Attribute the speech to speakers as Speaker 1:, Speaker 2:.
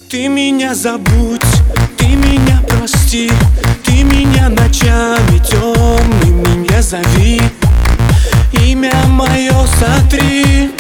Speaker 1: Ты меня забудь, ты меня прости, ты меня ночами темными не зови, имя мое сотри.